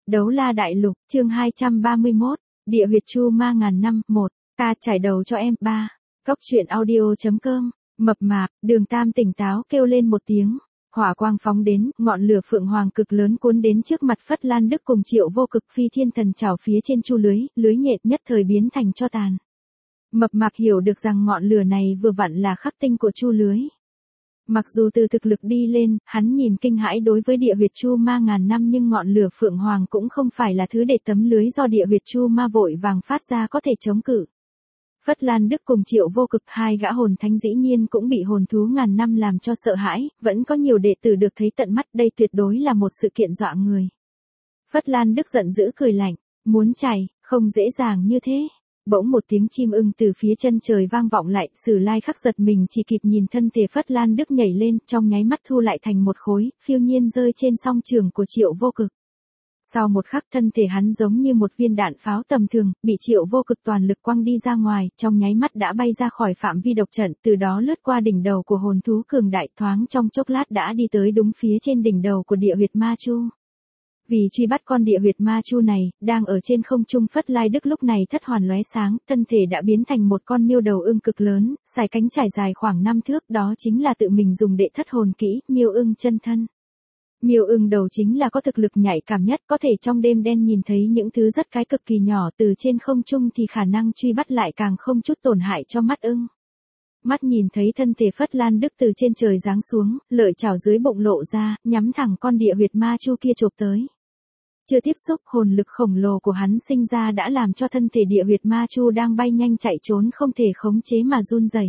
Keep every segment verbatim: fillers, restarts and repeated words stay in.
Đấu La Đại Lục, chương hai trăm ba mươi mốt, Địa huyệt Chu Ma ngàn năm, một, ca trải đầu cho em, ba. Cóc truyện audio chấm com, mập mạp, Đường Tam tỉnh táo kêu lên một tiếng. Hỏa quang phóng đến, ngọn lửa phượng hoàng cực lớn cuốn đến trước mặt Phất Lan Đức cùng Triệu Vô Cực phi thiên thần chảo phía trên chu lưới, lưới nhện nhất thời biến thành tro tàn. Mập mạp hiểu được rằng ngọn lửa này vừa vặn là khắc tinh của chu lưới. Mặc dù từ thực lực đi lên, hắn nhìn kinh hãi đối với địa huyệt Chu Ma ngàn năm, nhưng ngọn lửa phượng hoàng cũng không phải là thứ để tấm lưới do địa huyệt Chu Ma vội vàng phát ra có thể chống cự. Phất Lan Đức cùng Triệu Vô Cực, hai gã hồn thánh dĩ nhiên cũng bị hồn thú ngàn năm làm cho sợ hãi, vẫn có nhiều đệ tử được thấy tận mắt, đây tuyệt đối là một sự kiện dọa người. Phất Lan Đức giận dữ cười lạnh, muốn chạy, không dễ dàng như thế. Bỗng một tiếng chim ưng từ phía chân trời vang vọng lại, Sử Lai Khắc giật mình chỉ kịp nhìn thân thể Phất Lan Đức nhảy lên, trong nháy mắt thu lại thành một khối, phiêu nhiên rơi trên song trường của Triệu Vô Cực. Sau một khắc thân thể hắn giống như một viên đạn pháo tầm thường, bị Triệu Vô Cực toàn lực quăng đi ra ngoài, trong nháy mắt đã bay ra khỏi phạm vi độc trận, từ đó lướt qua đỉnh đầu của hồn thú cường đại, thoáng trong chốc lát đã đi tới đúng phía trên đỉnh đầu của địa huyệt Ma Chu. Vì truy bắt con địa huyệt Ma Chu này, đang ở trên không trung Phất Lai Đức lúc này thất hoàn lóe sáng, thân thể đã biến thành một con miêu đầu ưng cực lớn, xài cánh trải dài khoảng năm thước, đó chính là tự mình dùng đệ thất hồn kỹ, miêu ưng chân thân. Miêu ưng đầu chính là có thực lực nhạy cảm nhất, có thể trong đêm đen nhìn thấy những thứ rất cái cực kỳ nhỏ, từ trên không trung thì khả năng truy bắt lại càng không chút tổn hại cho mắt ưng. Mắt nhìn thấy thân thể Phất Lan Đức từ trên trời giáng xuống, lợi chảo dưới bụng lộ ra, nhắm thẳng con địa huyệt Ma Chu kia chộp tới. Chưa tiếp xúc, hồn lực khổng lồ của hắn sinh ra đã làm cho thân thể địa huyệt Ma Chu đang bay nhanh chạy trốn không thể khống chế mà run rẩy.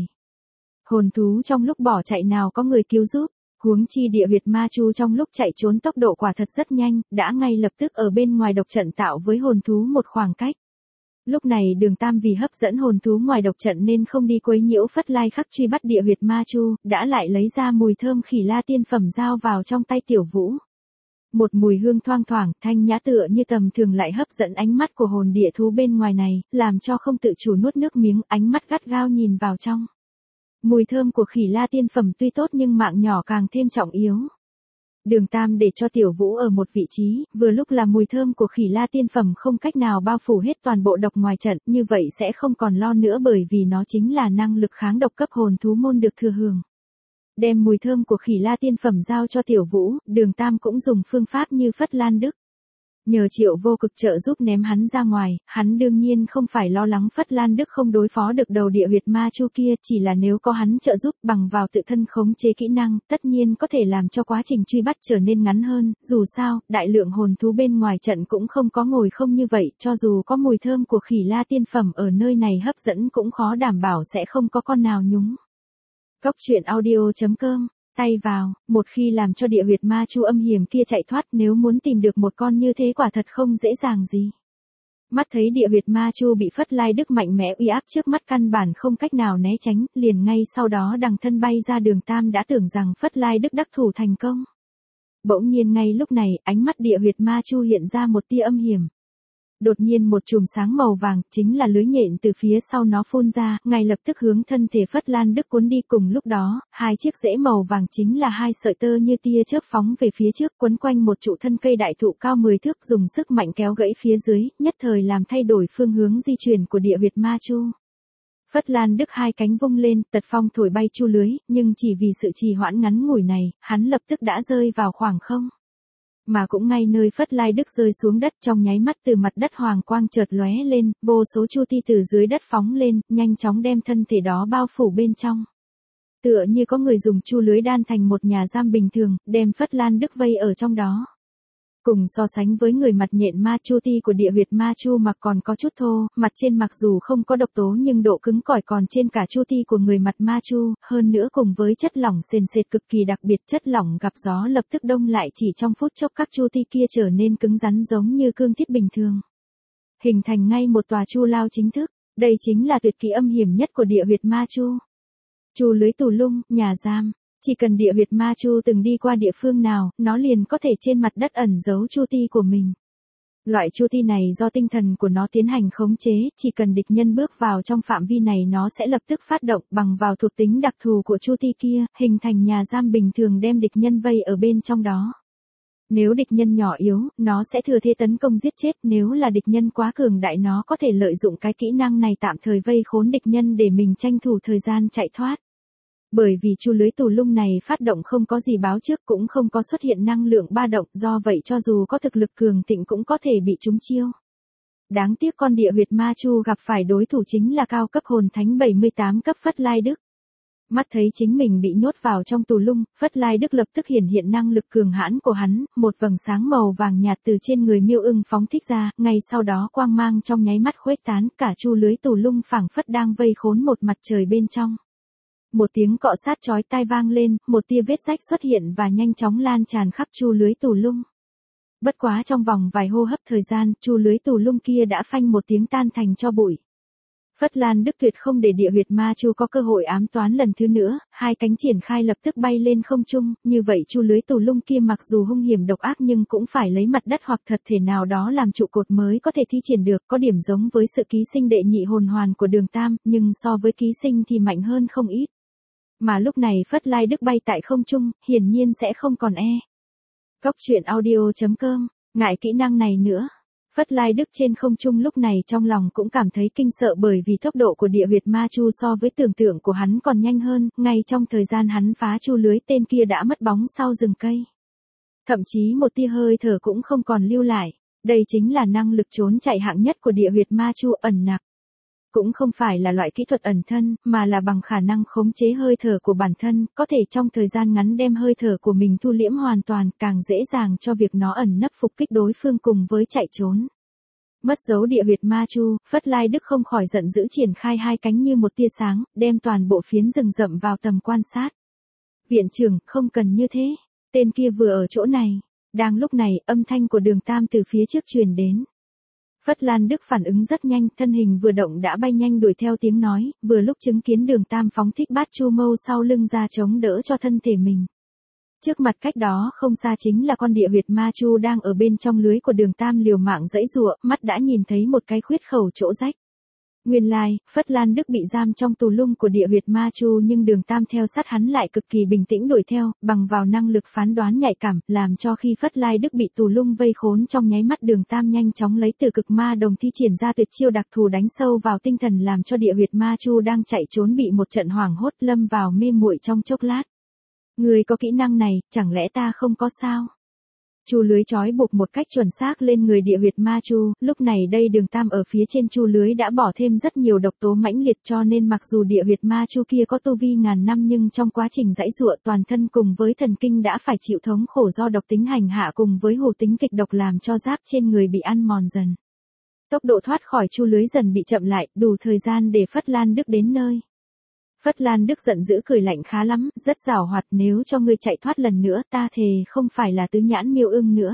Hồn thú trong lúc bỏ chạy nào có người cứu giúp, huống chi địa huyệt Ma Chu trong lúc chạy trốn tốc độ quả thật rất nhanh, đã ngay lập tức ở bên ngoài độc trận tạo với hồn thú một khoảng cách. Lúc này Đường Tam vì hấp dẫn hồn thú ngoài độc trận nên không đi quấy nhiễu Phất Lai Khắc truy bắt địa huyệt Ma Chu, đã lại lấy ra mùi thơm khỉ la tiên phẩm giao vào trong tay Tiểu Vũ. Một mùi hương thoang thoảng, thanh nhã tựa như tầm thường lại hấp dẫn ánh mắt của hồn địa thú bên ngoài này, làm cho không tự chủ nuốt nước miếng, ánh mắt gắt gao nhìn vào trong. Mùi thơm của khỉ la tiên phẩm tuy tốt nhưng mạng nhỏ càng thêm trọng yếu. Đường Tam để cho Tiểu Vũ ở một vị trí, vừa lúc là mùi thơm của khỉ la tiên phẩm không cách nào bao phủ hết toàn bộ độc ngoài trận, như vậy sẽ không còn lo nữa bởi vì nó chính là năng lực kháng độc cấp hồn thú môn được thừa hưởng. Đem mùi thơm của khỉ la tiên phẩm giao cho Tiểu Vũ, Đường Tam cũng dùng phương pháp như Phất Lan Đức. Nhờ Triệu Vô Cực trợ giúp ném hắn ra ngoài, hắn đương nhiên không phải lo lắng Phất Lan Đức không đối phó được đầu địa huyệt Ma Chu kia, chỉ là nếu có hắn trợ giúp bằng vào tự thân khống chế kỹ năng, tất nhiên có thể làm cho quá trình truy bắt trở nên ngắn hơn, dù sao, đại lượng hồn thú bên ngoài trận cũng không có ngồi không như vậy, cho dù có mùi thơm của khỉ la tiên phẩm ở nơi này hấp dẫn cũng khó đảm bảo sẽ không có con nào nhúng. Cóc truyện audio chấm com, tay vào, một khi làm cho địa huyệt Ma Chu âm hiểm kia chạy thoát, nếu muốn tìm được một con như thế quả thật không dễ dàng gì. Mắt thấy địa huyệt Ma Chu bị Phất Lai Đức mạnh mẽ uy áp trước mắt căn bản không cách nào né tránh, liền ngay sau đó đằng thân bay ra. Đường Tam đã tưởng rằng Phất Lai Đức đắc thủ thành công. Bỗng nhiên ngay lúc này, ánh mắt địa huyệt Ma Chu hiện ra một tia âm hiểm. Đột nhiên một chùm sáng màu vàng, chính là lưới nhện từ phía sau nó phun ra, ngay lập tức hướng thân thể Phất Lan Đức cuốn đi. Cùng lúc đó, hai chiếc rễ màu vàng chính là hai sợi tơ như tia chớp phóng về phía trước, quấn quanh một trụ thân cây đại thụ cao mười thước, dùng sức mạnh kéo gãy phía dưới, nhất thời làm thay đổi phương hướng di chuyển của địa huyệt Ma Chu. Phất Lan Đức hai cánh vung lên, tật phong thổi bay chu lưới, nhưng chỉ vì sự trì hoãn ngắn ngủi này, hắn lập tức đã rơi vào khoảng không. Mà cũng ngay nơi Phất Lai Đức rơi xuống đất, trong nháy mắt từ mặt đất hoàng quang chợt lóe lên, vô số chu ti từ dưới đất phóng lên, nhanh chóng đem thân thể đó bao phủ bên trong. Tựa như có người dùng chu lưới đan thành một nhà giam bình thường, đem Phất Lan Đức vây ở trong đó. Cùng so sánh với người mặt nhện ma, chu ti của địa huyệt Ma Chu mặc còn có chút thô, mặt trên mặc dù không có độc tố nhưng độ cứng cỏi còn trên cả chu ti của người mặt Ma Chu, hơn nữa cùng với chất lỏng sền sệt cực kỳ đặc biệt, chất lỏng gặp gió lập tức đông lại, chỉ trong phút chốc các chu ti kia trở nên cứng rắn giống như cương thiết bình thường. Hình thành ngay một tòa chu lao chính thức, đây chính là tuyệt kỹ âm hiểm nhất của địa huyệt Ma Chu. Chu lưới tù lung, nhà giam. Chỉ cần địa huyệt Ma Chu từng đi qua địa phương nào, nó liền có thể trên mặt đất ẩn giấu chu ti của mình. Loại chu ti này do tinh thần của nó tiến hành khống chế, chỉ cần địch nhân bước vào trong phạm vi này nó sẽ lập tức phát động bằng vào thuộc tính đặc thù của chu ti kia, hình thành nhà giam bình thường đem địch nhân vây ở bên trong đó. Nếu địch nhân nhỏ yếu, nó sẽ thừa thế tấn công giết chết, nếu là địch nhân quá cường đại nó có thể lợi dụng cái kỹ năng này tạm thời vây khốn địch nhân để mình tranh thủ thời gian chạy thoát. Bởi vì chu lưới tù lung này phát động không có gì báo trước cũng không có xuất hiện năng lượng ba động, do vậy cho dù có thực lực cường thịnh cũng có thể bị trúng chiêu. Đáng tiếc con địa huyệt ma chu gặp phải đối thủ chính là cao cấp hồn thánh bảy mươi tám cấp Phất Lai Đức. Mắt thấy chính mình bị nhốt vào trong tù lung, Phất Lai Đức lập tức hiển hiện năng lực cường hãn của hắn, một vầng sáng màu vàng nhạt từ trên người Miêu Ưng phóng thích ra, ngay sau đó quang mang trong nháy mắt khuếch tán, cả chu lưới tù lung phảng phất đang vây khốn một mặt trời bên trong. Một tiếng cọ sát chói tai vang lên, một tia vết rách xuất hiện và nhanh chóng lan tràn khắp chu lưới tù lung. Bất quá trong vòng vài hô hấp thời gian, chu lưới tù lung kia đã phanh một tiếng tan thành tro bụi. Phất Lan Đức tuyệt không để địa huyệt ma chu có cơ hội ám toán lần thứ nữa, hai cánh triển khai lập tức bay lên không trung, như vậy chu lưới tù lung kia mặc dù hung hiểm độc ác nhưng cũng phải lấy mặt đất hoặc thật thể nào đó làm trụ cột mới có thể thi triển được, có điểm giống với sự ký sinh đệ nhị hồn hoàn của Đường Tam, nhưng so với ký sinh thì mạnh hơn không ít. Mà lúc này Phất Lai Đức bay tại không trung, hiển nhiên sẽ không còn e. Góc truyện audio chấm com, ngại kỹ năng này nữa. Phất Lai Đức trên không trung lúc này trong lòng cũng cảm thấy kinh sợ bởi vì tốc độ của địa huyệt ma chu so với tưởng tượng của hắn còn nhanh hơn, ngay trong thời gian hắn phá chu lưới tên kia đã mất bóng sau rừng cây. Thậm chí một tia hơi thở cũng không còn lưu lại, đây chính là năng lực trốn chạy hạng nhất của địa huyệt ma chu ẩn nặc. Cũng không phải là loại kỹ thuật ẩn thân, mà là bằng khả năng khống chế hơi thở của bản thân, có thể trong thời gian ngắn đem hơi thở của mình thu liễm hoàn toàn, càng dễ dàng cho việc nó ẩn nấp phục kích đối phương cùng với chạy trốn. Mất dấu địa huyệt ma chu, Phất Lai Đức không khỏi giận dữ triển khai hai cánh như một tia sáng, đem toàn bộ phiến rừng rậm vào tầm quan sát. Viện trưởng, không cần như thế. Tên kia vừa ở chỗ này. Đang lúc này, âm thanh của Đường Tam từ phía trước truyền đến. Phất Lan Đức phản ứng rất nhanh, thân hình vừa động đã bay nhanh đuổi theo tiếng nói, vừa lúc chứng kiến Đường Tam phóng thích bát chu mâu sau lưng ra chống đỡ cho thân thể mình. Trước mặt cách đó không xa chính là con địa huyệt ma chu đang ở bên trong lưới của Đường Tam liều mạng giãy giụa, mắt đã nhìn thấy một cái khuyết khẩu chỗ rách. Nguyên lai, Phất Lan Đức bị giam trong tù lung của địa huyệt ma chu nhưng Đường Tam theo sát hắn lại cực kỳ bình tĩnh đuổi theo, bằng vào năng lực phán đoán nhạy cảm, làm cho khi Phất Lai Đức bị tù lung vây khốn trong nháy mắt Đường Tam nhanh chóng lấy từ cực ma đồng thi triển ra tuyệt chiêu đặc thù đánh sâu vào tinh thần làm cho địa huyệt ma chu đang chạy trốn bị một trận hoảng hốt lâm vào mê muội trong chốc lát. Người có kỹ năng này, chẳng lẽ ta không có sao? Chu lưới trói buộc một cách chuẩn xác lên người địa huyệt ma chu, lúc này đây Đường Tam ở phía trên chu lưới đã bỏ thêm rất nhiều độc tố mãnh liệt cho nên mặc dù địa huyệt ma chu kia có tu vi ngàn năm nhưng trong quá trình giãy giụa toàn thân cùng với thần kinh đã phải chịu thống khổ do độc tính hành hạ cùng với hù tính kịch độc làm cho giáp trên người bị ăn mòn dần. Tốc độ thoát khỏi chu lưới dần bị chậm lại, đủ thời gian để Phất Lan Đức đến nơi. Phất Lan Đức giận dữ cười lạnh khá lắm, rất giảo hoạt, nếu cho ngươi chạy thoát lần nữa ta thề không phải là tứ nhãn Miêu Ưng nữa.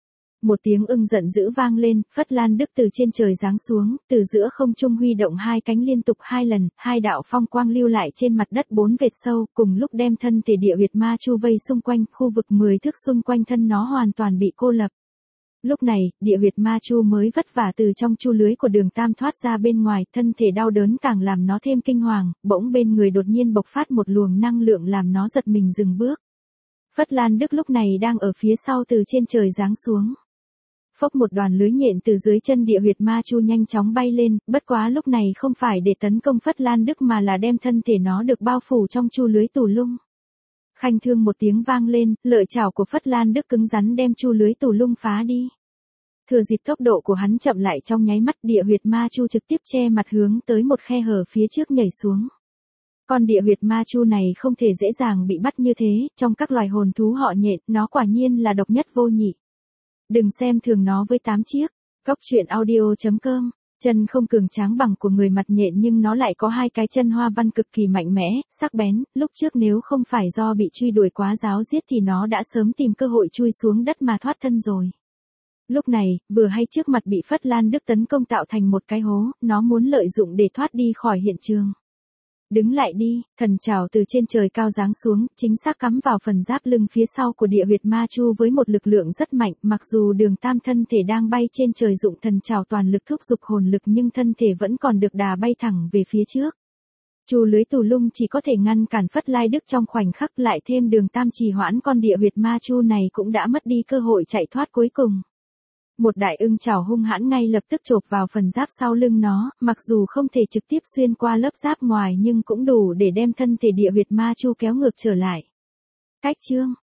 Một tiếng ưng giận dữ vang lên, Phất Lan Đức từ trên trời giáng xuống, từ giữa không trung huy động hai cánh liên tục hai lần, hai đạo phong quang lưu lại trên mặt đất bốn vệt sâu, cùng lúc đem thân thể địa huyệt ma chu vây xung quanh, khu vực mười thước xung quanh thân nó hoàn toàn bị cô lập. Lúc này, địa huyệt ma chu mới vất vả từ trong chu lưới của Đường Tam thoát ra bên ngoài, thân thể đau đớn càng làm nó thêm kinh hoàng, bỗng bên người đột nhiên bộc phát một luồng năng lượng làm nó giật mình dừng bước. Phất Lan Đức lúc này đang ở phía sau từ trên trời giáng xuống. Phốc một đoàn lưới nhện từ dưới chân địa huyệt ma chu nhanh chóng bay lên, bất quá lúc này không phải để tấn công Phất Lan Đức mà là đem thân thể nó được bao phủ trong chu lưới tù lung. Khanh thương một tiếng vang lên, lợi chảo của Phất Lan Đức cứng rắn đem chu lưới tù lung phá đi. Thừa dịp tốc độ của hắn chậm lại trong nháy mắt địa huyệt ma chu trực tiếp che mặt hướng tới một khe hở phía trước nhảy xuống. Con địa huyệt ma chu này không thể dễ dàng bị bắt như thế, trong các loài hồn thú họ nhện, nó quả nhiên là độc nhất vô nhị. Đừng xem thường nó với tám chiếc. Góc truyện audio chấm com. Chân không cường tráng bằng của người mặt nhện nhưng nó lại có hai cái chân hoa văn cực kỳ mạnh mẽ, sắc bén, lúc trước nếu không phải do bị truy đuổi quá ráo giết thì nó đã sớm tìm cơ hội chui xuống đất mà thoát thân rồi. Lúc này, vừa hay trước mặt bị Phất Lan Đức tấn công tạo thành một cái hố, nó muốn lợi dụng để thoát đi khỏi hiện trường. Đứng lại đi, thần trảo từ trên trời cao giáng xuống, chính xác cắm vào phần giáp lưng phía sau của địa huyệt ma chu với một lực lượng rất mạnh, mặc dù Đường Tam thân thể đang bay trên trời dụng thần trảo toàn lực thúc giục hồn lực nhưng thân thể vẫn còn được đà bay thẳng về phía trước. Chu lưới tù lung chỉ có thể ngăn cản Phất Lai Đức trong khoảnh khắc, lại thêm Đường Tam trì hoãn, con địa huyệt ma chu này cũng đã mất đi cơ hội chạy thoát cuối cùng. Một đại ưng chảo hung hãn ngay lập tức chộp vào phần giáp sau lưng nó, mặc dù không thể trực tiếp xuyên qua lớp giáp ngoài nhưng cũng đủ để đem thân thể địa huyệt ma chu kéo ngược trở lại. Cách chương